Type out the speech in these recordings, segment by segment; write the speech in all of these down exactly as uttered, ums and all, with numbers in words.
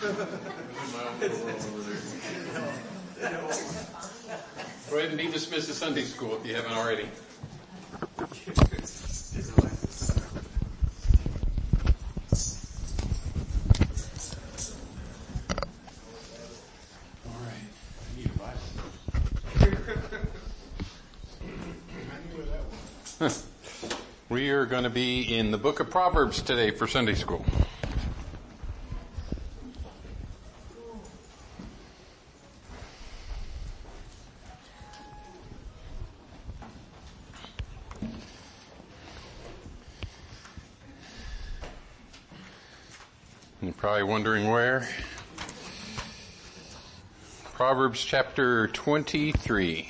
Go ahead and be dismissed to Sunday school if you haven't already. All right. I need a Bible. We are going to be in the book of Proverbs today for Sunday school. You're probably wondering where. Proverbs chapter twenty-three.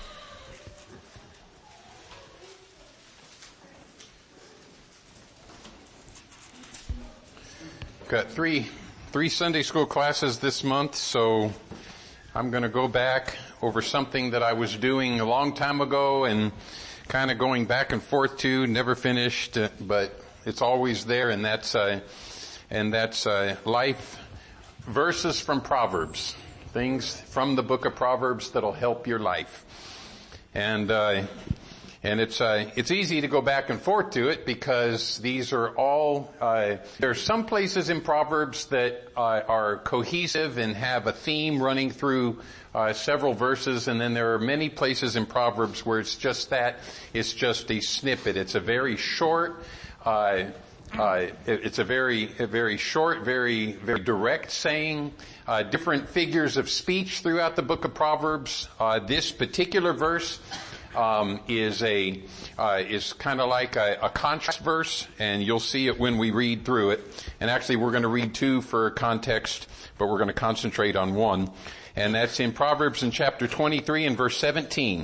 Got three, three Sunday school classes this month, so I'm going to go back over something that I was doing a long time ago and kind of going back and forth to, never finished, uh, but it's always there, and that's, uh, and that's, uh, life verses from Proverbs. Things from the book of Proverbs that'll help your life. And, uh, And it's uh, it's easy to go back and forth to it because these are all, uh, there are some places in Proverbs that uh, are cohesive and have a theme running through uh, several verses, and then there are many places in Proverbs where it's just that, it's just a snippet. It's a very short, uh, uh, it's a very, a very short, very, very direct saying, uh, different figures of speech throughout the book of Proverbs. Uh, this particular verse Um, is a, uh, is kind of like a, a contrast verse, and you'll see it when we read through it. And actually we're going to read two for context, but we're going to concentrate on one. And that's in Proverbs in chapter twenty-three and verse seventeen.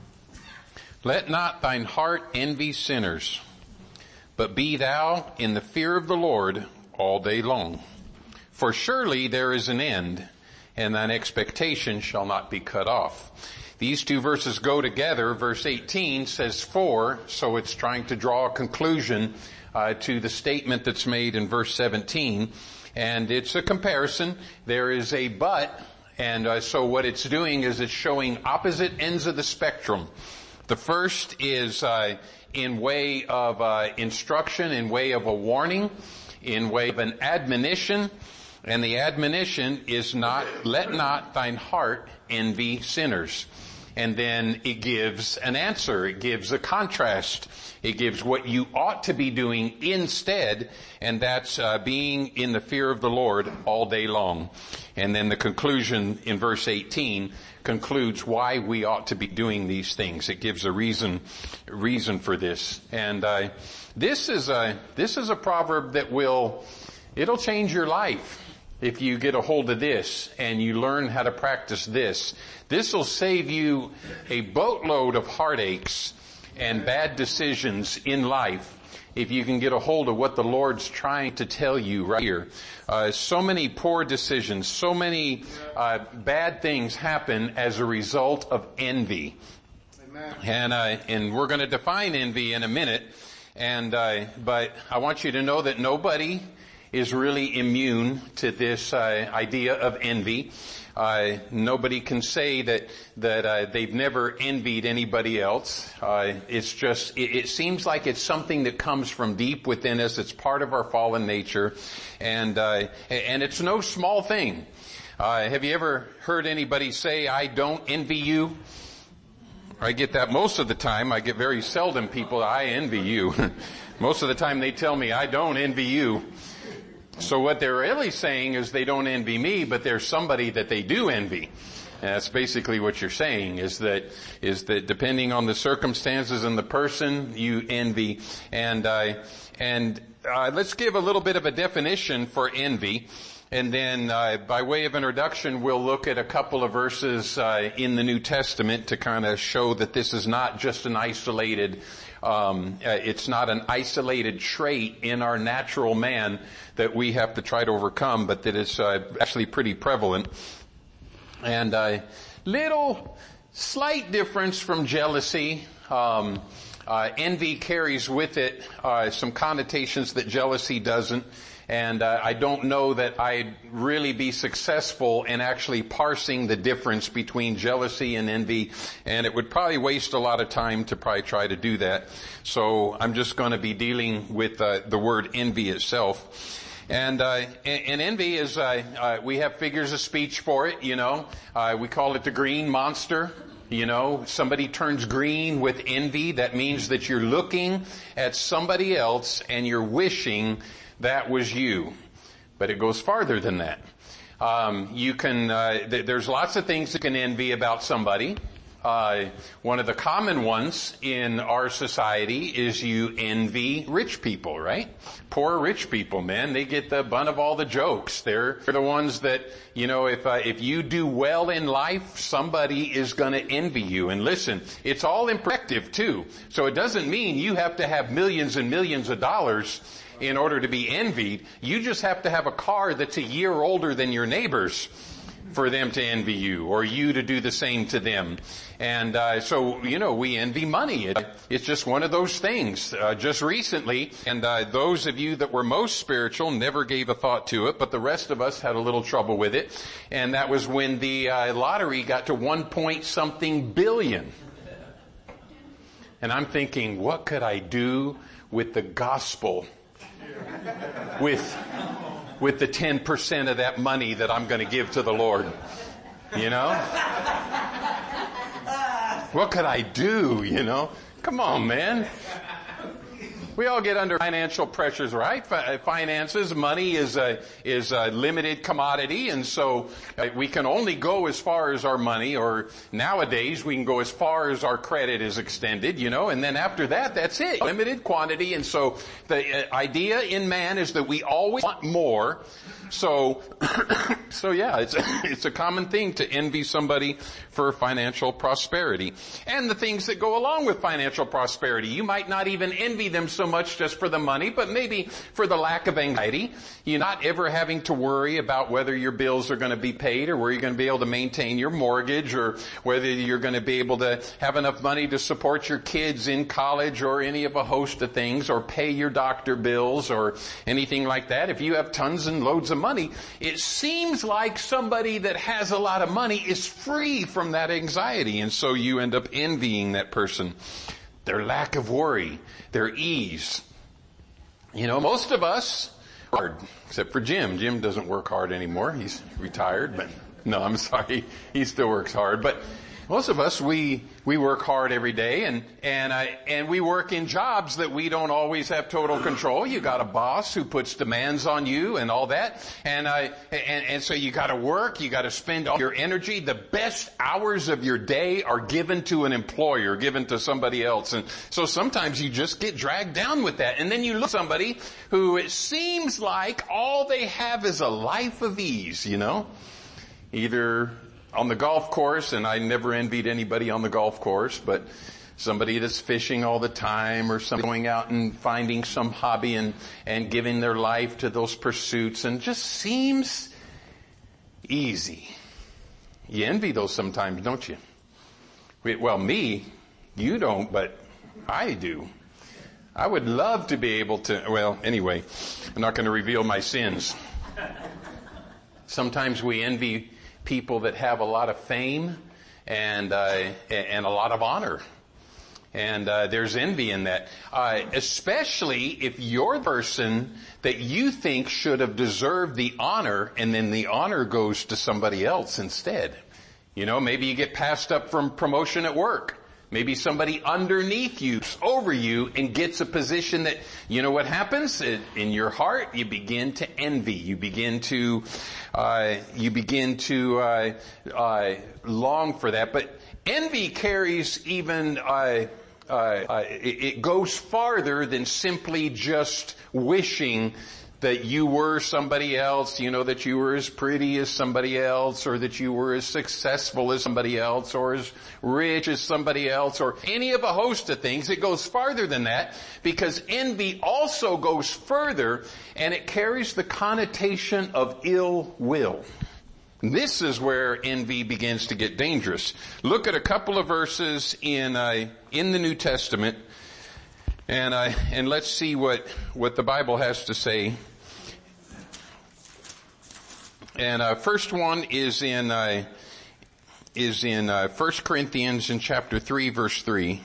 Let not thine heart envy sinners, but be thou in the fear of the Lord all day long. For surely there is an end, and thine expectation shall not be cut off. These two verses go together. Verse eighteen says for, so it's trying to draw a conclusion uh, to the statement that's made in verse seventeen. And it's a comparison. There is a but, and uh, so what it's doing is it's showing opposite ends of the spectrum. The first is uh, in way of uh, instruction, in way of a warning, in way of an admonition. And the admonition is not, let not thine heart envy sinners. And then it gives an answer. It gives a contrast. It gives what you ought to be doing instead, and that's uh, being in the fear of the Lord all day long. And then the conclusion in verse eighteen concludes why we ought to be doing these things. It gives a reason, reason for this. And uh, this is a this is a proverb that will it'll change your life. If you get a hold of this and you learn how to practice this, this will save you a boatload of heartaches and bad decisions in life if you can get a hold of what the Lord's trying to tell you right here. Uh, so many poor decisions, so many uh, bad things happen as a result of envy. Amen. And uh, and we're going to define envy in a minute. And uh, but I want you to know that nobody is really immune to this uh, idea of envy. Uh, nobody can say that that uh, they've never envied anybody else. Uh, it's just it, it seems like it's something that comes from deep within us. It's part of our fallen nature, and uh, and it's no small thing. Uh, have you ever heard anybody say, "I don't envy you"? I get that most of the time. I get very seldom people, "I envy you." Most of the time they tell me, "I don't envy you." So what they're really saying is they don't envy me, but there's somebody that they do envy. And that's basically what you're saying, is that, is that depending on the circumstances and the person, you envy. And, uh, and, uh, let's give a little bit of a definition for envy. And then, uh, by way of introduction, we'll look at a couple of verses, uh, in the New Testament to kind of show that this is not just an isolated Um, uh, it's not an isolated trait in our natural man that we have to try to overcome, but that it's uh, actually pretty prevalent. And a uh, little slight difference from jealousy. Um, uh, envy carries with it uh, some connotations that jealousy doesn't. And uh, I don't know that I'd really be successful in actually parsing the difference between jealousy and envy, and it would probably waste a lot of time to probably try to do that. So I'm just going to be dealing with uh, the word envy itself. And, uh, and, and envy is, uh, uh, we have figures of speech for it, you know. Uh, we call it the green monster. You know, somebody turns green with envy. That means that you're looking at somebody else and you're wishing that was you. But it goes farther than that. Um, you can, uh, th- there's lots of things you can envy about somebody. Uh, one of the common ones in our society is you envy rich people, right? Poor rich people, man, they get the butt of all the jokes. They're, they're the ones that, you know, if uh, if you do well in life, somebody is going to envy you. And listen, it's all imperfective too. So it doesn't mean you have to have millions and millions of dollars in order to be envied. You just have to have a car that's a year older than your neighbor's for them to envy you, or you to do the same to them. And uh, so, you know, we envy money. It, it's just one of those things. Uh, just recently, and uh, those of you that were most spiritual never gave a thought to it, but the rest of us had a little trouble with it. And that was when the uh, lottery got to one point something billion. And I'm thinking, what could I do with the gospel? With... with the ten percent of that money that I'm going to give to the Lord. You know? What could I do, you know? Come on, man. We all get under financial pressures, right? Finances, money is a, is a limited commodity, and so we can only go as far as our money, or nowadays we can go as far as our credit is extended, you know, and then after that, that's it. Limited quantity, and so the idea in man is that we always want more. So, so yeah, it's, it's a common thing to envy somebody for financial prosperity. And the things that go along with financial prosperity. You might not even envy them so much just for the money, but maybe for the lack of anxiety. You're not ever having to worry about whether your bills are going to be paid, or where you're going to be able to maintain your mortgage, or whether you're going to be able to have enough money to support your kids in college, or any of a host of things, or pay your doctor bills, or anything like that. If you have tons and loads of money, it seems like somebody that has a lot of money is free from that anxiety, and so you end up envying that person. Their lack of worry, their ease. You know, most of us are hard, except for Jim. Jim doesn't work hard anymore. He's retired, but no, I'm sorry. He still works hard, but most of us, we, we work hard every day, and, and I, and we work in jobs that we don't always have total control. You got a boss who puts demands on you and all that. And I, and, and so you gotta work, you gotta spend all your energy. The best hours of your day are given to an employer, given to somebody else. And so sometimes you just get dragged down with that. And then you look at somebody who it seems like all they have is a life of ease, you know? Either on the golf course, and I never envied anybody on the golf course, but somebody that's fishing all the time, or somebody going out and finding some hobby and, and giving their life to those pursuits, and just seems easy. You envy those sometimes, don't you? Well, me, you don't, but I do. I would love to be able to, well, anyway, I'm not going to reveal my sins. Sometimes we envy people that have a lot of fame and uh, and a lot of honor, and uh, there's envy in that. Uh, especially if you're the person that you think should have deserved the honor, and then the honor goes to somebody else instead. You know, maybe you get passed up from promotion at work. Maybe somebody underneath you, over you, and gets a position that, you know what happens? In your heart, you begin to envy. You begin to, uh, you begin to, uh, uh, long for that. But envy carries even, uh, uh, uh it, it goes farther than simply just wishing that you were somebody else, you know, that you were as pretty as somebody else, or that you were as successful as somebody else, or as rich as somebody else, or any of a host of things. It goes farther than that, because envy also goes further, and it carries the connotation of ill will. This is where envy begins to get dangerous. Look at a couple of verses in uh, in the New Testament. And uh, and let's see what, what the Bible has to say. And uh, first one is in uh, is in uh, First Corinthians in chapter three, verse three.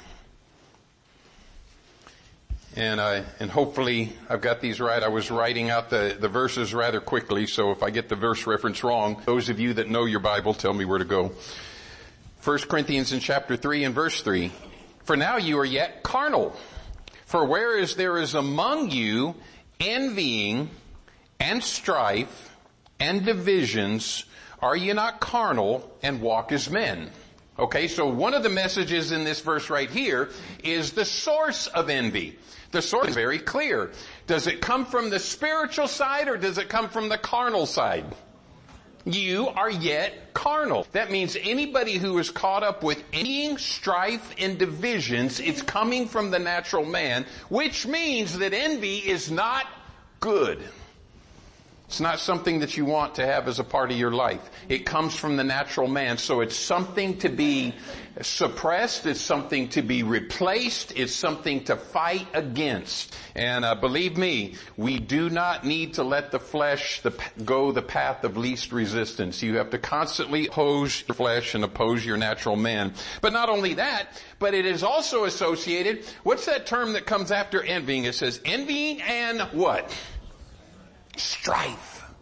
And I, and hopefully I've got these right. I was writing out the, the verses rather quickly, so if I get the verse reference wrong, those of you that know your Bible, tell me where to go. First Corinthians in chapter three and verse three. For now you are yet carnal. For whereas there is among you envying and strife and divisions, are you not carnal and walk as men? Okay, so one of the messages in this verse right here is the source of envy. The source is very clear. Does it come from the spiritual side or does it come from the carnal side? You are yet carnal. That means anybody who is caught up with envying, strife, and divisions, it's coming from the natural man, which means that envy is not good. It's not something that you want to have as a part of your life. It comes from the natural man, so it's something to be suppressed. It's something to be replaced. It's something to fight against. And uh, believe me, we do not need to let the flesh the, go the path of least resistance. You have to constantly oppose your flesh and oppose your natural man. But not only that, but it is also associated, what's that term that comes after envying? It says envying and what? Strife.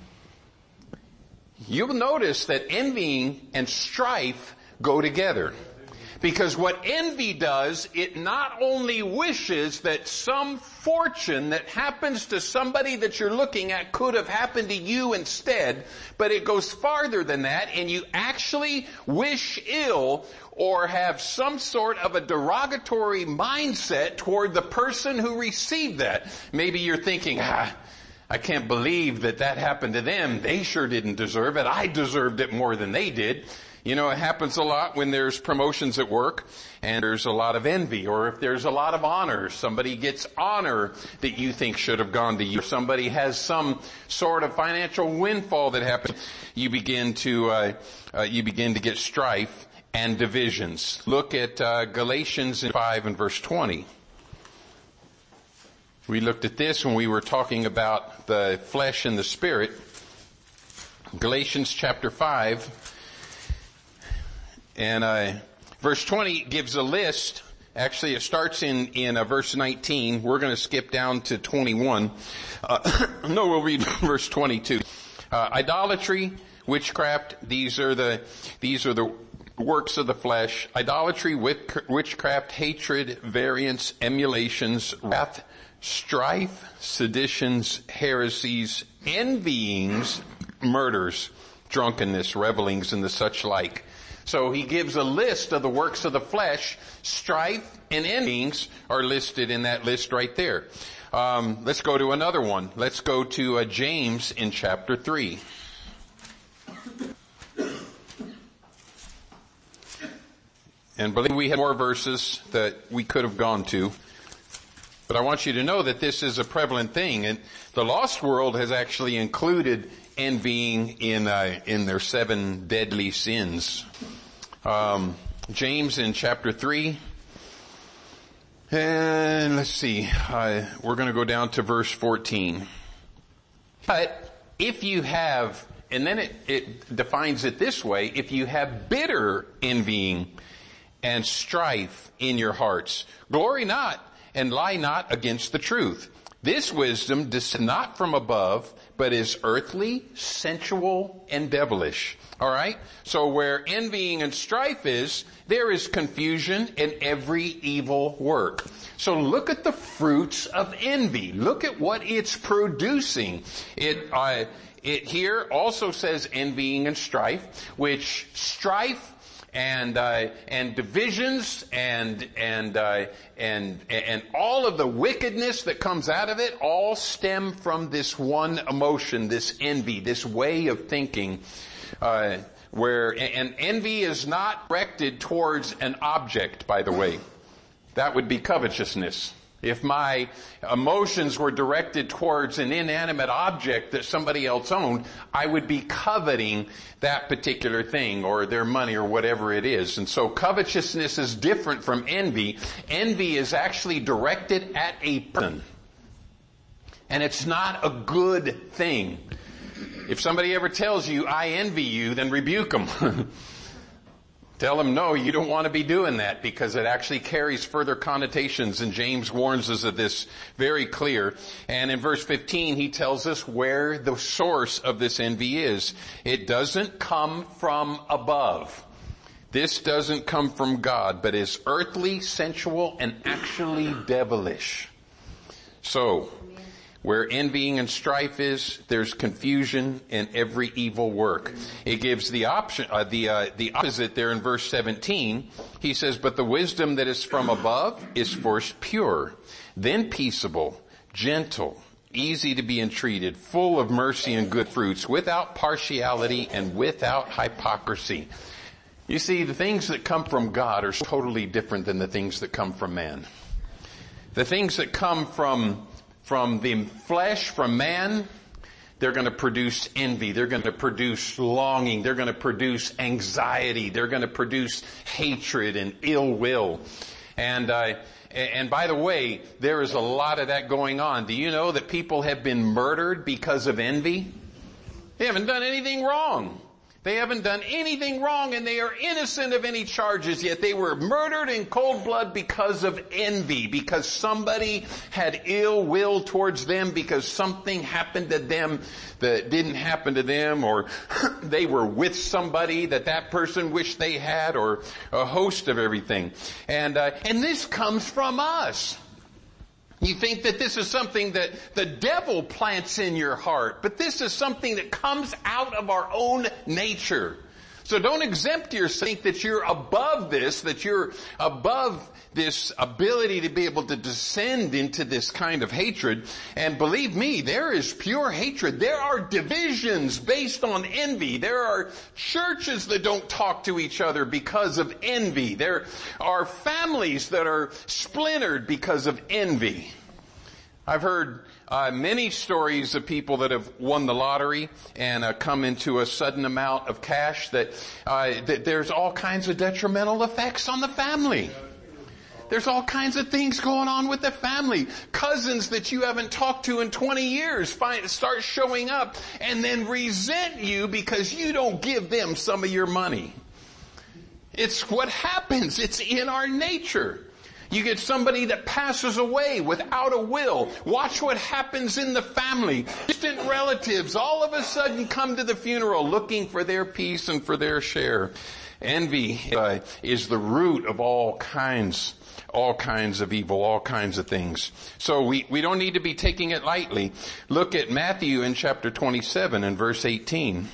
You'll notice that envying and strife go together. Because what envy does, it not only wishes that some fortune that happens to somebody that you're looking at could have happened to you instead, but it goes farther than that, and you actually wish ill or have some sort of a derogatory mindset toward the person who received that. Maybe you're thinking, ah, I can't believe that that happened to them. They sure didn't deserve it. I deserved it more than they did. You know, it happens a lot when there's promotions at work and there's a lot of envy, or if there's a lot of honor, somebody gets honor that you think should have gone to you. If somebody has some sort of financial windfall that happens, you begin to, uh, uh you begin to get strife and divisions. Look at uh, Galatians five and verse twenty. We looked at this when we were talking about the flesh and the spirit. Galatians chapter five. And uh, verse twenty gives a list. Actually, it starts in, in uh, verse nineteen. We're going to skip down to twenty-one. Uh, no, we'll read verse twenty-two. Uh, idolatry, witchcraft, these are the, these are the works of the flesh. Idolatry, witchcraft, hatred, variance, emulations, wrath, strife, seditions, heresies, envyings, murders, drunkenness, revelings, and the such like. So he gives a list of the works of the flesh. Strife and envyings are listed in that list right there. Um, let's go to another one. Let's go to uh, James in chapter three. And believe me, we had more verses that we could have gone to. But I want you to know that this is a prevalent thing, and the lost world has actually included envying in uh, in their seven deadly sins. Um, James in chapter three, and let's see, uh, we're going to go down to verse fourteen. But if you have, and then it, it defines it this way: if you have bitter envying and strife in your hearts, glory not and lie not against the truth. This wisdom descends not from above, but is earthly, sensual, and devilish. All right? So where envying and strife is, there is confusion and every evil work. So look at the fruits of envy. Look at what it's producing. It, uh, it here also says envying and strife, which strife and uh, and divisions and and uh, and and all of the wickedness that comes out of it all stem from this one emotion, this envy, this way of thinking. Uh, where and envy is not directed towards an object, by the way. That would be covetousness. If my emotions were directed towards an inanimate object that somebody else owned, I would be coveting that particular thing or their money or whatever it is. And so covetousness is different from envy. Envy is actually directed at a person. And it's not a good thing. If somebody ever tells you, I envy you, then rebuke them. Tell them, no, you don't want to be doing that, because it actually carries further connotations, and James warns us of this very clear. And in verse fifteen, he tells us where the source of this envy is. It doesn't come from above. This doesn't come from God, but is earthly, sensual, and actually devilish. So, where envying and strife is, there's confusion in every evil work. It gives the option, uh, the uh, the opposite there in verse seventeen. He says, "But the wisdom that is from above is first pure, then peaceable, gentle, easy to be entreated, full of mercy and good fruits, without partiality and without hypocrisy." You see, the things that come from God are totally different than the things that come from man. The things that come from From the flesh, from man, they're going to produce envy. They're going to produce longing. They're going to produce anxiety. They're going to produce hatred and ill will. And, uh, and by the way, there is a lot of that going on. Do you know that people have been murdered because of envy? They haven't done anything wrong. They haven't done anything wrong, and they are innocent of any charges, yet they were murdered in cold blood because of envy, because somebody had ill will towards them, because something happened to them that didn't happen to them, or they were with somebody that that person wished they had, or a host of everything. And, uh, and this comes from us. You think that this is something that the devil plants in your heart, but this is something that comes out of our own nature. So don't exempt yourself, think that you're above this, that you're above this ability to be able to descend into this kind of hatred. And believe me, there is pure hatred. There are divisions based on envy. There are churches that don't talk to each other because of envy. There are families that are splintered because of envy. I've heard uh, many stories of people that have won the lottery and uh, come into a sudden amount of cash that, uh, that there's all kinds of detrimental effects on the family. There's all kinds of things going on with the family. Cousins that you haven't talked to in twenty years find, start showing up and then resent you because you don't give them some of your money. It's what happens. It's in our nature. You get somebody that passes away without a will. Watch what happens in the family. Distant relatives all of a sudden come to the funeral looking for their piece and for their share. Envy uh, is the root of all kinds, all kinds of evil, all kinds of things. So we, we don't need to be taking it lightly. Look at Matthew in chapter twenty-seven and verse eighteen.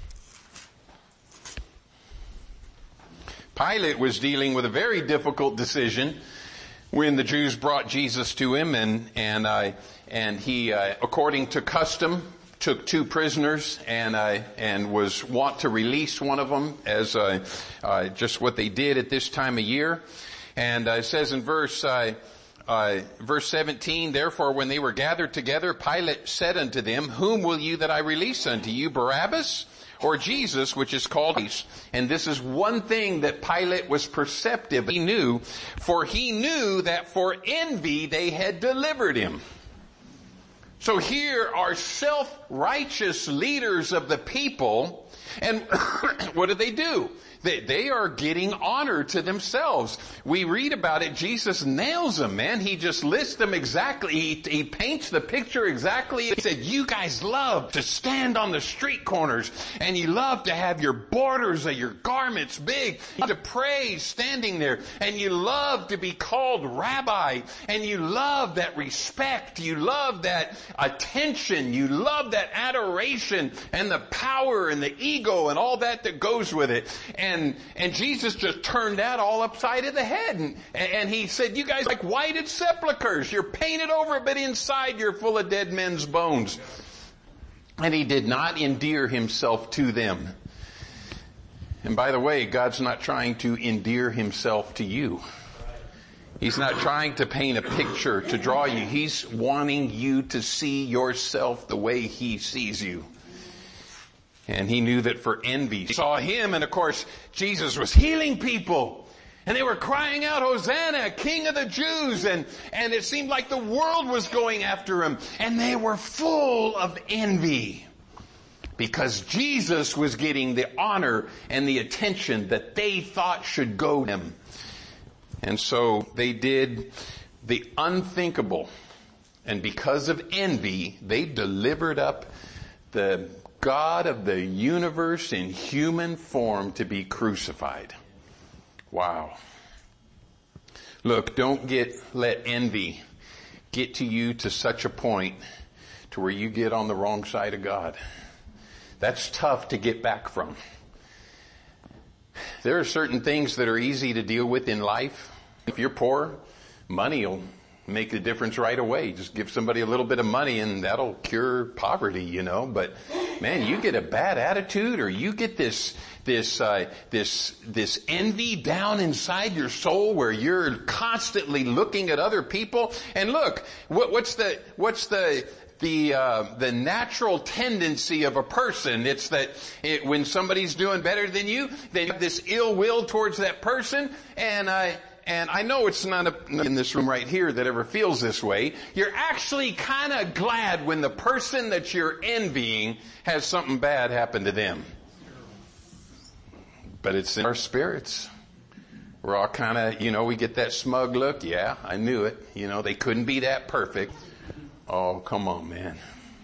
Pilate was dealing with a very difficult decision when the Jews brought Jesus to him, and and uh, and he, uh, according to custom, took two prisoners and uh, and was wont to release one of them as uh, uh, just what they did at this time of year. And uh, it says in verse uh, uh, verse seventeen, "Therefore, when they were gathered together, Pilate said unto them, Whom will you that I release unto you, Barabbas, or Jesus, which is called Christ?" And this is one thing that Pilate was perceptive. He knew, for he knew that for envy they had delivered him. So here are self-righteous leaders of the people, and what do they do? They, they are getting honor to themselves. We read about it. Jesus nails them, man. He just lists them exactly. He, he paints the picture exactly. He said, you guys love to stand on the street corners, and you love to have your borders of your garments big. You love to pray standing there, and you love to be called rabbi, and you love that respect. You love that attention. You love that adoration and the power and the ego and all that that goes with it. And And, and Jesus just turned that all upside of the head. And, and he said, you guys are like whited sepulchres. You're painted over, but inside you're full of dead men's bones. And he did not endear himself to them. And by the way, God's not trying to endear himself to you. He's not trying to paint a picture to draw you. He's wanting you to see yourself the way he sees you. And he knew that for envy, saw him, and of course, Jesus was healing people. And they were crying out, Hosanna, King of the Jews. And, and it seemed like the world was going after him. And they were full of envy. because Jesus was getting the honor and the attention that they thought should go to him. And so they did the unthinkable. And because of envy, they delivered up the God of the universe in human form to be crucified. Wow. Look, don't get, let envy get to you to such a point to where you get on the wrong side of God. That's tough to get back from. There are certain things that are easy to deal with in life. If you're poor, money will make the difference right away. Just give somebody a little bit of money and that'll cure poverty, you know. But man, you get a bad attitude, or you get this, this, uh, this, this envy down inside your soul where you're constantly looking at other people. And look, what, what's the, what's the, the, uh, the natural tendency of a person? It's that it, when somebody's doing better than you, they have this ill will towards that person. And, uh, And I know it's not a, in this room right here that ever feels this way. You're actually kind of glad when the person that you're envying has something bad happen to them. But it's in our spirits. We're all kind of, you know, we get that smug look. Yeah, I knew it. You know, they couldn't be that perfect. Oh, come on, man.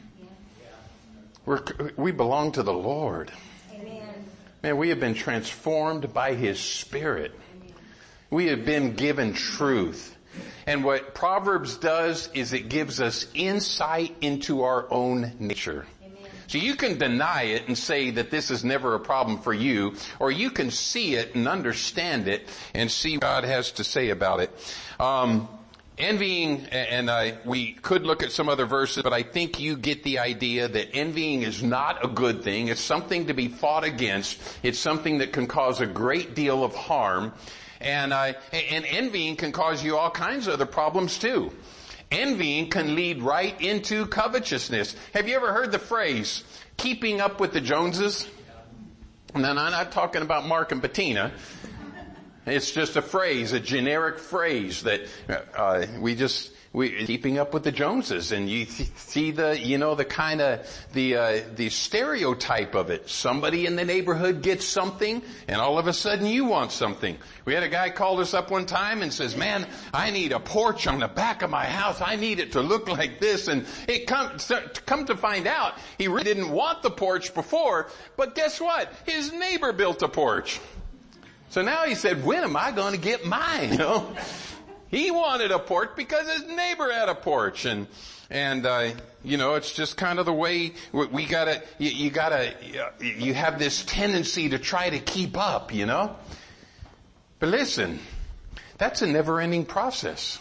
We're, we belong to the Lord. Amen. Man, we have been transformed by His Spirit. We have been given truth. And what Proverbs does is it gives us insight into our own nature. Amen. So you can deny it and say that this is never a problem for you, or you can see it and understand it and see what God has to say about it. Um, envying, and I, we could look at some other verses, but I think you get the idea that envying is not a good thing. It's something to be fought against. It's something that can cause a great deal of harm. And, uh, and envying can cause you all kinds of other problems too. Envying can lead right into covetousness. Have you ever heard the phrase, keeping up with the Joneses? And then I'm not talking about Mark and Bettina. It's just a phrase, a generic phrase that, uh, we just, we, keeping up with the Joneses. And you th- see the, you know, the kind of, the, uh, the stereotype of it. Somebody in the neighborhood gets something and all of a sudden you want something. We had a guy called us up one time and says, man, I need a porch on the back of my house. I need it to look like this. And it come, come to find out, he really didn't want the porch before, but guess what? His neighbor built a porch. So now he said, when am I going to get mine? You know? He wanted a porch because his neighbor had a porch. And, and, uh, you know, it's just kind of the way we, we gotta, you, you gotta, you have this tendency to try to keep up, you know? But listen, that's a never-ending process.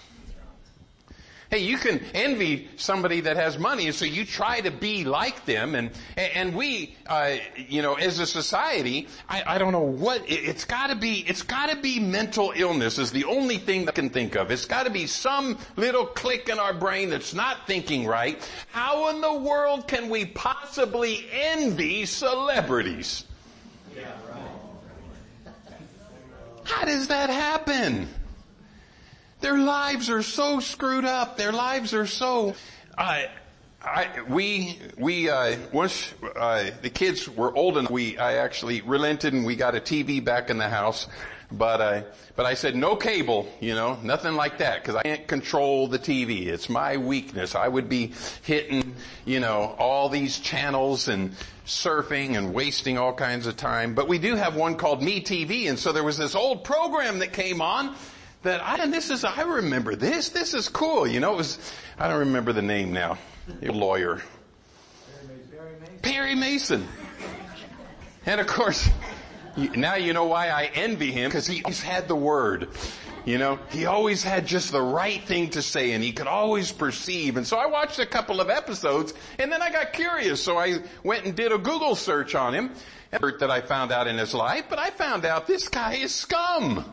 Hey, you can envy somebody that has money, so you try to be like them, and and we, uh, you know, as a society, I, I don't know what it, it's got to be. It's got to be mental illness is the only thing I can think of. It's got to be some little click in our brain that's not thinking right. How in the world can we possibly envy celebrities? Yeah, right. How does that happen? Their lives are so screwed up. Their lives are so, uh, I, we, we, uh, once, uh, the kids were old enough, we, I actually relented and we got a T V back in the house. But, uh, but I said no cable, you know, nothing like that, cause I can't control the T V. It's my weakness. I would be hitting, you know, all these channels and surfing and wasting all kinds of time. But we do have one called Me T V, and so there was this old program that came on that I, and this is, I remember this, this is cool, you know, it was, I don't remember the name now, a lawyer. Perry Mason. Perry Mason. And of course, now you know why I envy him, because he always had the word, you know, he always had just the right thing to say, and he could always perceive. And so I watched a couple of episodes, and then I got curious, so I went and did a Google search on him, that I found out in his life, but I found out this guy is scum.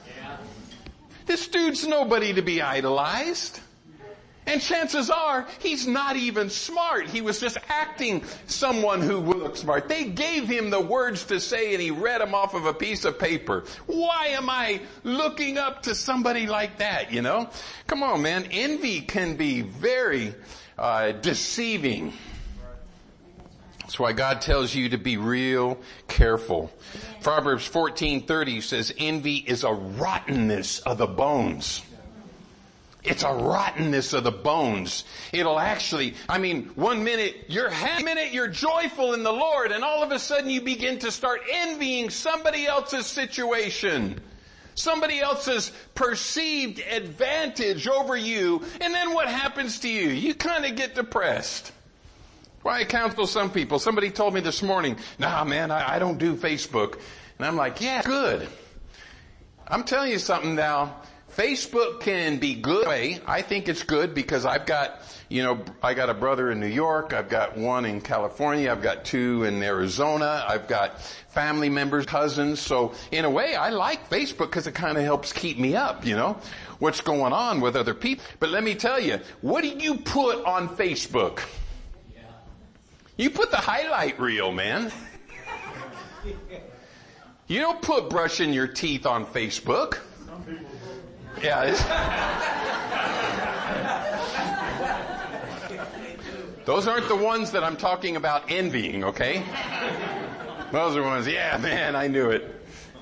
This dude's nobody to be idolized. And chances are, he's not even smart. He was just acting someone who would look smart. They gave him the words to say and he read them off of a piece of paper. Why am I looking up to somebody like that, you know? Come on, man. Envy can be very uh, deceiving. That's why God tells you to be real careful. Proverbs fourteen thirty says, envy is a rottenness of the bones. It's a rottenness of the bones. It'll actually, I mean, one minute you're happy, one minute you're joyful in the Lord, and all of a sudden you begin to start envying somebody else's situation. Somebody else's perceived advantage over you. And then what happens to you? You kind of get depressed. Why I counsel some people. Somebody told me this morning, nah man, I, I don't do Facebook. And I'm like, yeah, good. I'm telling you something now. Facebook can be good. I think it's good because I've got, you know, I got a brother in New York. I've got one in California. I've got two in Arizona. I've got family members, cousins. So in a way, I like Facebook because it kind of helps keep me up, you know, what's going on with other people. But let me tell you, what do you put on Facebook? You put the highlight reel, man. You don't put brushing your teeth on Facebook. Yeah. It's those aren't the ones that I'm talking about envying, okay? Those are ones, yeah, man, I knew it.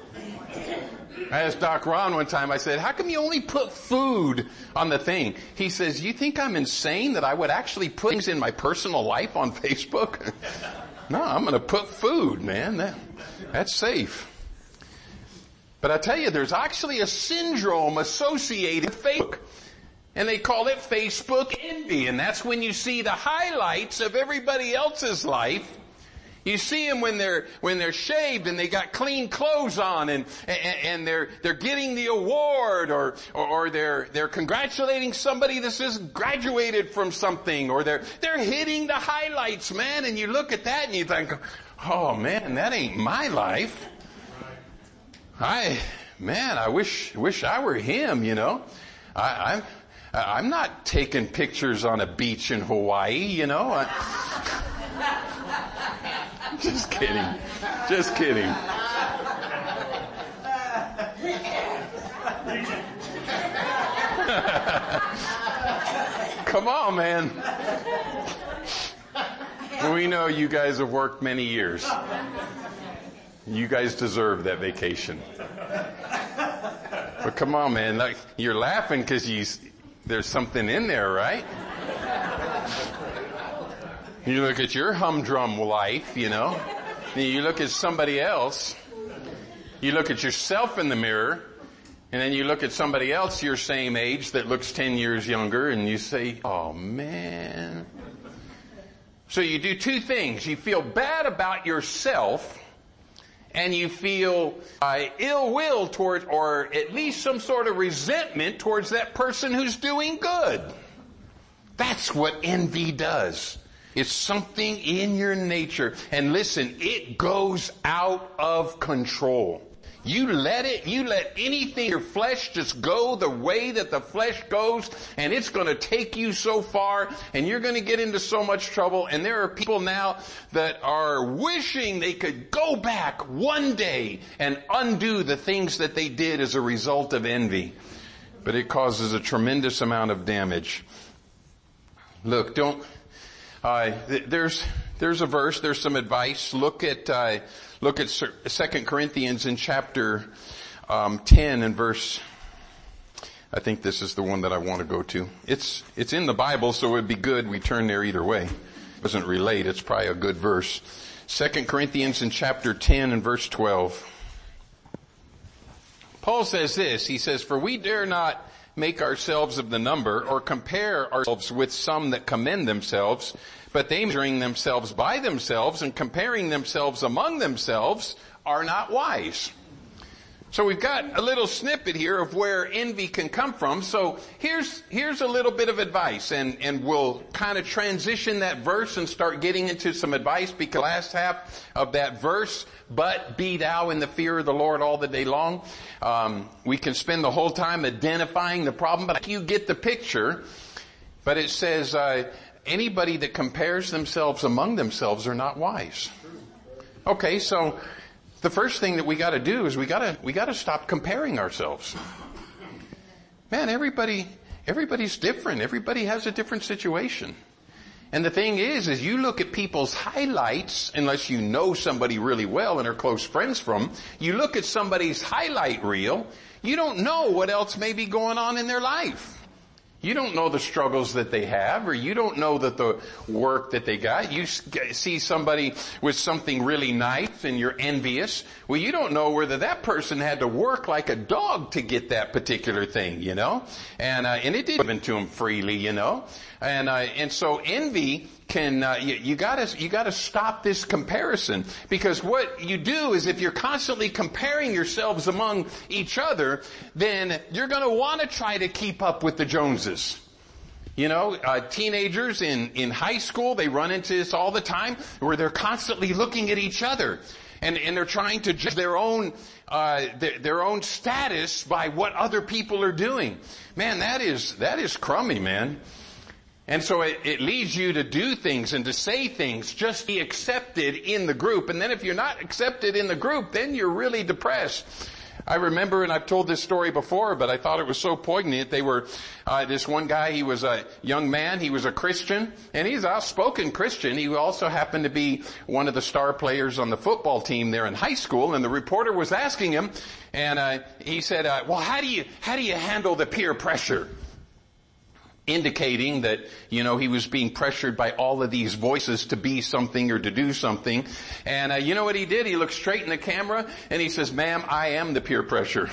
I asked Doc Ron one time, I said, how come you only put food on the thing? He says, you think I'm insane that I would actually put things in my personal life on Facebook? No, I'm going to put food, man. That, that's safe. But I tell you, there's actually a syndrome associated with Facebook. And they call it Facebook envy. And that's when you see the highlights of everybody else's life. You see them when they're, when they're shaved and they got clean clothes on and, and, and they're, they're getting the award or, or, or they're, they're congratulating somebody that just graduated from something or they're, they're hitting the highlights, man. And you look at that and you think, oh man, that ain't my life. I, man, I wish, wish I were him, you know. I, I'm, I'm not taking pictures on a beach in Hawaii, you know. I, just kidding. Just kidding. Come on, man. We know you guys have worked many years. You guys deserve that vacation. But come on, man. Like, you're laughing because you, there's something in there, right? You look at your humdrum life, you know. You look at somebody else. You look at yourself in the mirror. And then you look at somebody else your same age that looks ten years younger and you say, oh man. So you do two things. You feel bad about yourself. And you feel uh, ill will towards, or at least some sort of resentment towards that person who's doing good. That's what envy does. It's something in your nature. And listen, it goes out of control. You let it, you let anything in your flesh just go the way that the flesh goes, and it's going to take you so far, and you're going to get into so much trouble. And there are people now that are wishing they could go back one day and undo the things that they did as a result of envy. But it causes a tremendous amount of damage. Look, don't, uh, th- there's, there's a verse, there's some advice. Look at, uh, Look at Second Corinthians in chapter um, ten and verse, I think this is the one that I want to go to. It's it's in the Bible, so it would be good we turn there either way. It doesn't relate, it's probably a good verse. Second Corinthians in chapter ten and verse twelve. Paul says this, he says, for we dare not make ourselves of the number or compare ourselves with some that commend themselves, but they measuring themselves by themselves and comparing themselves among themselves are not wise. So we've got a little snippet here of where envy can come from. So here's, here's a little bit of advice, and, and we'll kind of transition that verse and start getting into some advice, because the last half of that verse, but be thou in the fear of the Lord all the day long. Um, we can spend the whole time identifying the problem, but you get the picture. But it says, uh, anybody that compares themselves among themselves are not wise. Okay, so the first thing that we got to do is we got to we got to stop comparing ourselves. Man, everybody everybody's different. Everybody has a different situation. And the thing is, is you look at people's highlights, unless you know somebody really well and are close friends from, you look at somebody's highlight reel, you don't know what else may be going on in their life. You don't know the struggles that they have, or you don't know that the work that they got. You see somebody with something really nice and you're envious. Well, you don't know whether that person had to work like a dog to get that particular thing, you know? And, uh, and it did given to them freely, you know? And, uh, and so envy can, uh, you, you gotta, you gotta stop this comparison. Because what you do is if you're constantly comparing yourselves among each other, then you're gonna wanna try to keep up with the Joneses. You know, uh, teenagers in, in high school, they run into this all the time, where they're constantly looking at each other. And, and they're trying to judge their own, uh, their, their own status by what other people are doing. Man, that is, that is crummy, man. And so it, it leads you to do things and to say things, just be accepted in the group. And then if you're not accepted in the group, then you're really depressed. I remember, and I've told this story before, but I thought it was so poignant. They were, uh, this one guy, he was a young man, he was a Christian, and he's an outspoken Christian. He also happened to be one of the star players on the football team there in high school, and the reporter was asking him, and uh, he said, uh, well, how do you, how do you handle the peer pressure? Indicating that, you know, he was being pressured by all of these voices to be something or to do something. And uh, you know what he did? He looked straight in the camera and he says, ma'am, I am the peer pressure.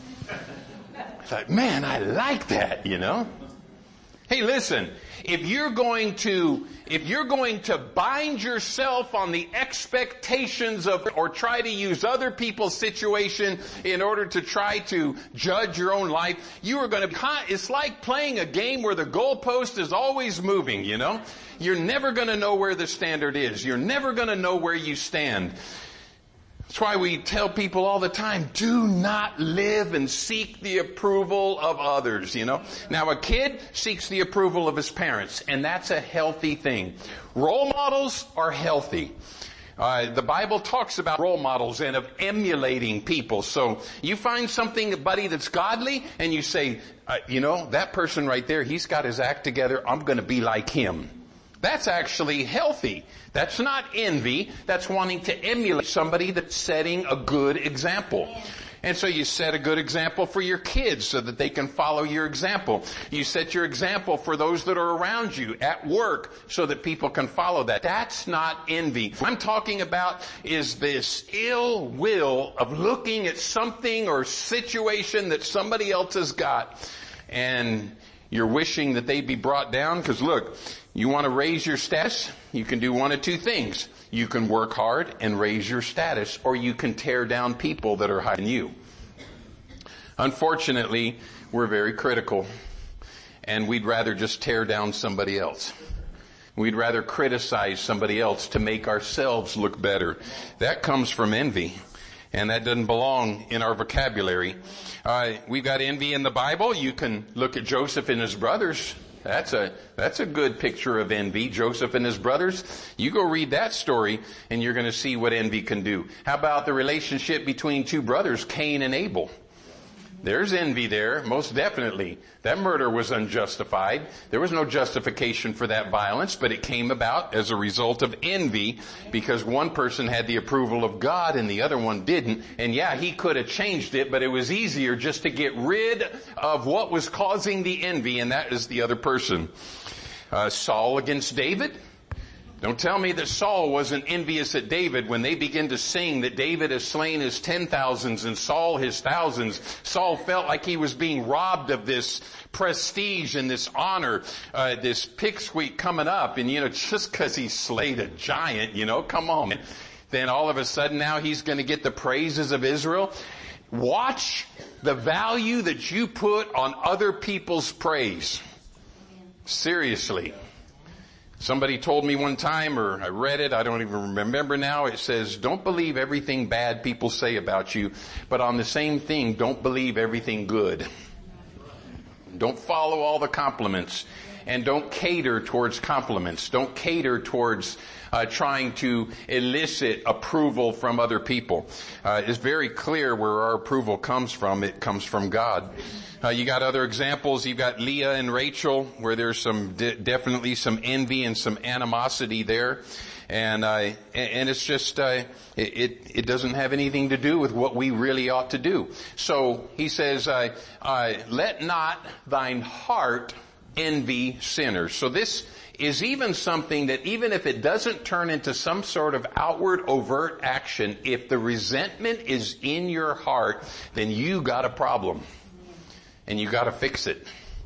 I thought, man, I like that, you know. Hey, listen, if you're going to, if you're going to bind yourself on the expectations of, or try to use other people's situation in order to try to judge your own life, you are going to, it's like playing a game where the goalpost is always moving, you know? You're never going to know where the standard is. You're never going to know where you stand. That's why we tell people all the time, do not live and seek the approval of others, you know. Now a kid seeks the approval of his parents, and that's a healthy thing. Role models are healthy. Uh, the Bible talks about role models and of emulating people. So you find something, buddy, that's godly, and you say, uh, you know, that person right there, he's got his act together, I'm going to be like him. That's actually healthy. That's not envy. That's wanting to emulate somebody that's setting a good example. And so you set a good example for your kids so that they can follow your example. You set your example for those that are around you at work so that people can follow that. That's not envy. What I'm talking about is this ill will of looking at something or situation that somebody else has got and you're wishing that they be brought down. Because look, you want to raise your status, you can do one of two things. You can work hard and raise your status, or you can tear down people that are higher than you. Unfortunately, we're very critical, and we'd rather just tear down somebody else. We'd rather criticize somebody else to make ourselves look better. That comes from envy, and that doesn't belong in our vocabulary. Uh, we've got envy in the Bible. You can look at Joseph and his brothers. That's a, that's a good picture of envy. Joseph and his brothers. You go read that story and you're going to see what envy can do. How about the relationship between two brothers, Cain and Abel? There's envy there, most definitely. That murder was unjustified. There was no justification for that violence, but it came about as a result of envy because one person had the approval of God and the other one didn't. And yeah, he could have changed it, but it was easier just to get rid of what was causing the envy, and that is the other person. Uh, Saul against David. Don't tell me that Saul wasn't envious at David when they begin to sing that David has slain his ten thousands and Saul his thousands. Saul felt like he was being robbed of this prestige and this honor, uh, this pipsqueak coming up. And, you know, just because he slayed a giant, you know, come on. Then all of a sudden now he's going to get the praises of Israel. Watch the value that you put on other people's praise. Seriously. Somebody told me one time, or I read it, I don't even remember now, it says, don't believe everything bad people say about you, but on the same thing, don't believe everything good. Don't follow all the compliments. and don't cater towards compliments. Don't cater towards uh, trying to elicit approval from other people. Uh, it's very clear where our approval comes from. It comes from God. Uh, you got other examples. You've got Leah and Rachel, where there's some de- definitely some envy and some animosity there. And, uh, and it's just, uh, it, it doesn't have anything to do with what we really ought to do. So he says, uh, uh, let not thine heart envy sinners. So this is even something that even if it doesn't turn into some sort of outward overt action, if the resentment is in your heart, then you got a problem. And you got to fix it.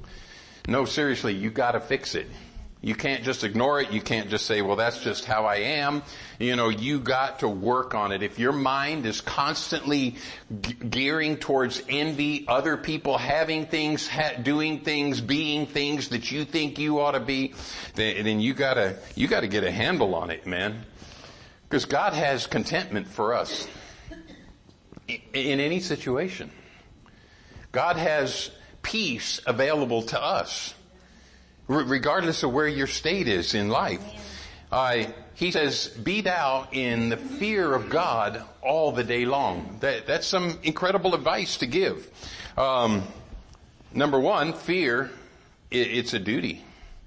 No, seriously, you got to fix it. You can't just ignore it. You can't just say, well, that's just how I am. You know, you got to work on it. If your mind is constantly ge- gearing towards envy, other people having things, ha- doing things, being things that you think you ought to be, then, then you gotta, you gotta get a handle on it, man. Because God has contentment for us in, in any situation. God has peace available to us, regardless of where your state is in life. Uh, he says, be thou in the fear of God all the day long. That, that's some incredible advice to give. Um, number one, fear, it, it's a duty.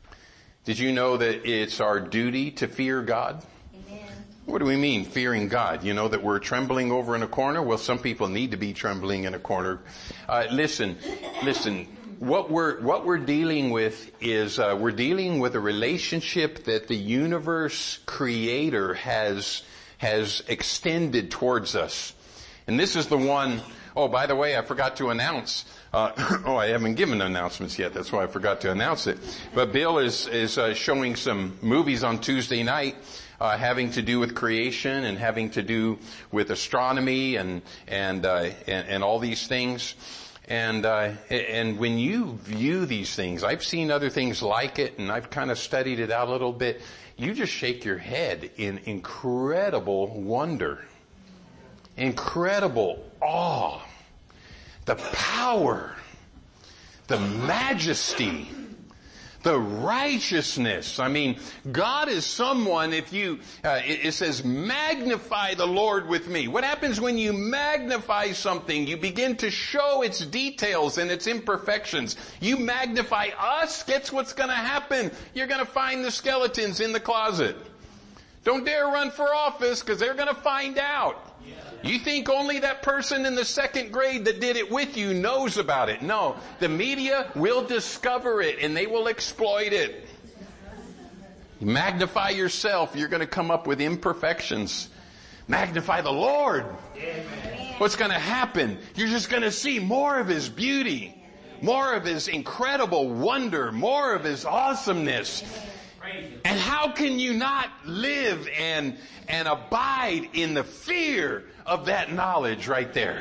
Did you know that it's our duty to fear God? What do we mean, fearing God? You know that we're trembling over in a corner? Well, some people need to be trembling in a corner. Uh, listen, listen. What we're what we're dealing with is uh, we're dealing with a relationship that the universe creator has has extended towards us, and this is the one. Oh, by the way, I forgot to announce. Uh, oh, I haven't given announcements yet. That's why I forgot to announce it. But Bill is is uh, showing some movies on Tuesday night. Uh, having to do with creation and having to do with astronomy and and uh, and, and all these things, and uh, and when you view these things, I've seen other things like it, and I've kind of studied it out a little bit. You just shake your head in incredible wonder, incredible awe, the power, the majesty, the righteousness. I mean, God is someone, if you, uh, it, it says, magnify the Lord with me. What happens when you magnify something? You begin to show its details and its imperfections. You magnify us, guess what's going to happen? You're going to find the skeletons in the closet. Don't dare run for office, because they're going to find out. You think only that person in the second grade that did it with you knows about it. No, the media will discover it and they will exploit it. You magnify yourself, you're going to come up with imperfections. Magnify the Lord. Amen. What's going to happen? You're just going to see more of His beauty, more of His incredible wonder, more of His awesomeness. And how can you not live and and abide in the fear of that knowledge right there?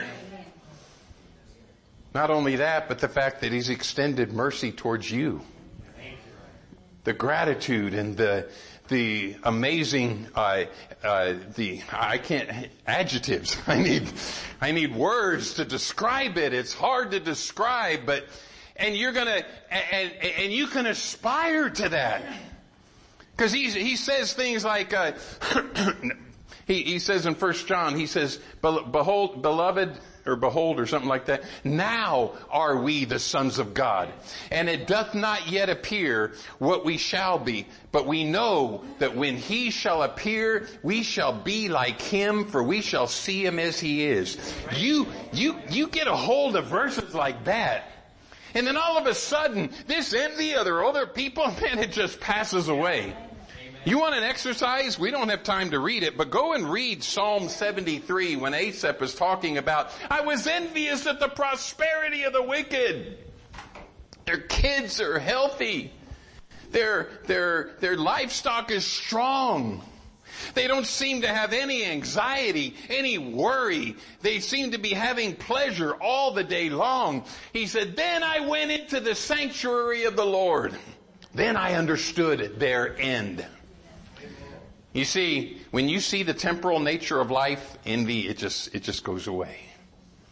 Not only that, but the fact that He's extended mercy towards you. The gratitude and the the amazing uh, uh, the I can't adjectives. I need I need words to describe it. It's hard to describe, but and you're gonna and and you can aspire to that. Because he he says things like, uh, he he says in First John, he says, behold, beloved, or behold, or something like that, now are we the sons of God. And it doth not yet appear what we shall be, but we know that when He shall appear, we shall be like Him, for we shall see Him as He is. You, you, you get a hold of verses like that. And then all of a sudden, this envy of the other people, man, it just passes away. You want an exercise? We don't have time to read it, but go and read Psalm seventy-three when Asaph is talking about, I was envious at the prosperity of the wicked. Their kids are healthy. Their, their, their livestock is strong. They don't seem to have any anxiety, any worry. They seem to be having pleasure all the day long. He said, then I went into the sanctuary of the Lord. Then I understood their end. You see, when you see the temporal nature of life, envy, it just, it just goes away.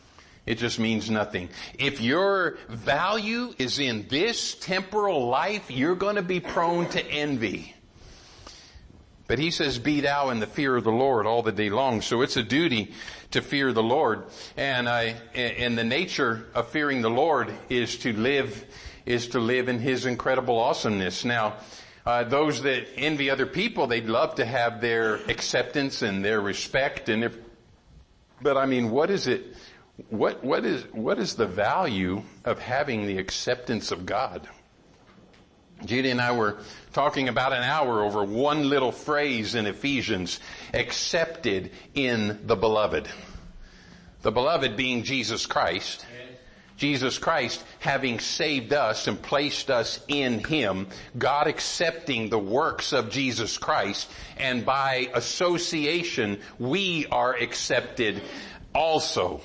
it just means nothing. If your value is in this temporal life, you're going to be prone to envy. But he says, be thou in the fear of the Lord all the day long. So it's a duty to fear the Lord. And I, and the nature of fearing the Lord is to live, is to live in his incredible awesomeness. Now, uh, those that envy other people, they'd love to have their acceptance and their respect. And if, but I mean, what is it? What, what is, what is the value of having the acceptance of God? Judy and I were talking about an hour over one little phrase in Ephesians, accepted in the beloved. The beloved being Jesus Christ. Jesus Christ having saved us and placed us in him, God accepting the works of Jesus Christ, and by association we are accepted also.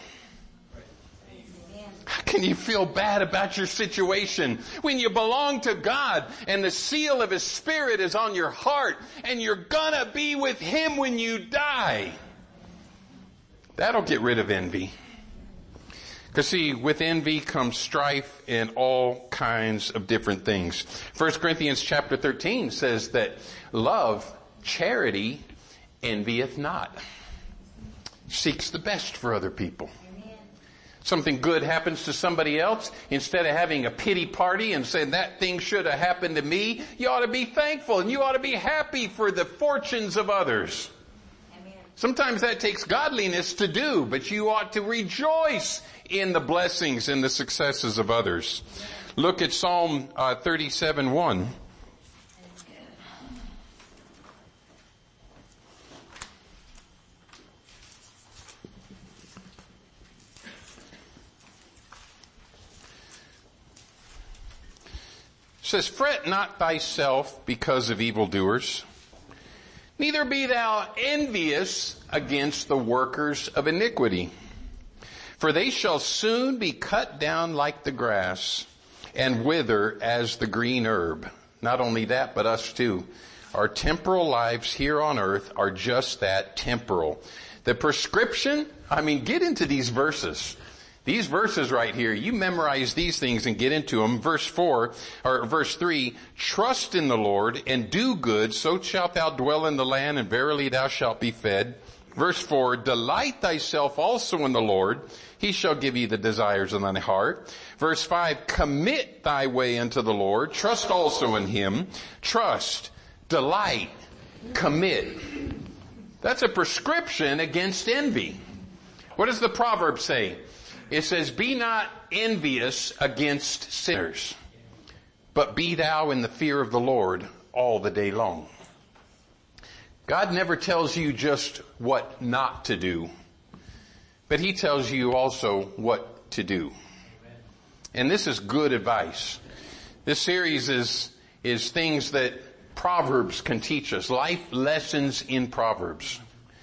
How can you feel bad about your situation when you belong to God and the seal of his Spirit is on your heart and you're gonna be with him when you die? That'll get rid of envy. Because see, with envy comes strife and all kinds of different things. First Corinthians chapter thirteen says that love, charity, envieth not. Seeks the best for other people. Something good happens to somebody else, instead of having a pity party and saying that thing should have happened to me, you ought to be thankful and you ought to be happy for the fortunes of others. Amen. Sometimes that takes godliness to do, but you ought to rejoice in the blessings and the successes of others. Look at Psalm uh, thirty-seven one. It says, fret not thyself because of evildoers, neither be thou envious against the workers of iniquity. For they shall soon be cut down like the grass and wither as the green herb. Not only that, but us too. Our temporal lives here on earth are just that, temporal. The prescription, I mean, get into these verses. These verses right here, you memorize these things and get into them. Verse four, or verse three, trust in the Lord and do good, so shalt thou dwell in the land, and verily thou shalt be fed. Verse four, delight thyself also in the Lord, he shall give you the desires of thine heart. Verse five, commit thy way unto the Lord, trust also in him. Trust, delight, commit. That's a prescription against envy. What does the proverb say? It says, be not envious against sinners, but be thou in the fear of the Lord all the day long. God never tells you just what not to do, but he tells you also what to do. And this is good advice. This series is, is things that Proverbs can teach us, life lessons in Proverbs.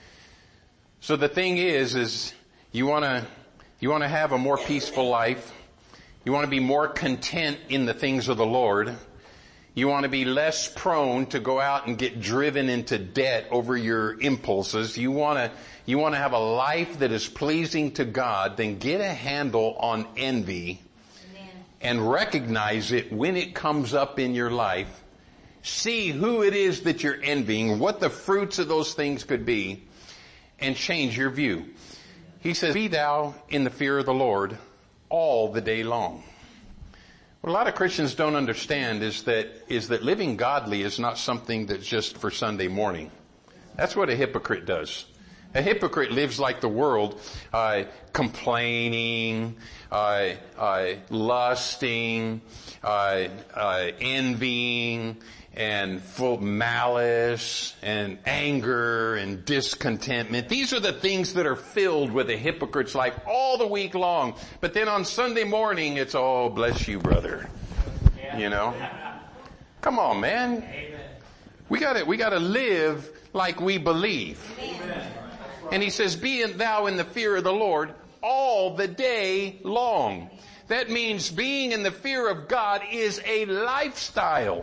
So the thing is, is you want to You want to have a more peaceful life. You want to be more content in the things of the Lord. You want to be less prone to go out and get driven into debt over your impulses. You want to, you want to have a life that is pleasing to God. Then get a handle on envy. Amen. And recognize it when it comes up in your life. See who it is that you're envying, what the fruits of those things could be, and change your view. He says, be thou in the fear of the Lord all the day long. What a lot of Christians don't understand is that, is that living godly is not something that's just for Sunday morning. That's what a hypocrite does. A hypocrite lives like the world, uh, complaining, uh, uh, lusting, uh, uh, envying, and full of malice and anger and discontentment. These are the things that are filled with a hypocrite's life all the week long. But then on Sunday morning, it's, oh, bless you, brother. You know? Come on, man. We gotta, we gotta live like we believe. And he says, be thou in the fear of the Lord all the day long. That means being in the fear of God is a lifestyle.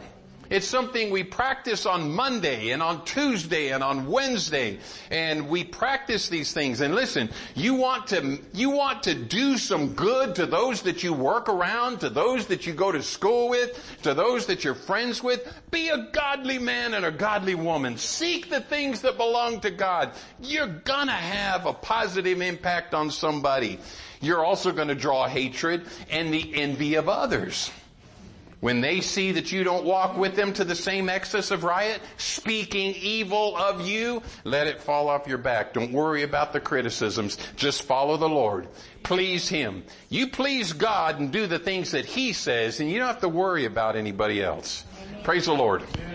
It's something we practice on Monday and on Tuesday and on Wednesday. And we practice these things. And listen, you want to, you want to do some good to those that you work around, to those that you go to school with, to those that you're friends with. Be a godly man and a godly woman. Seek the things that belong to God. You're gonna have a positive impact on somebody. You're also gonna draw hatred and the envy of others. When they see that you don't walk with them to the same excess of riot, speaking evil of you, let it fall off your back. Don't worry about the criticisms. Just follow the Lord. Please Him. You please God and do the things that He says, and you don't have to worry about anybody else. Amen. Praise the Lord. Amen.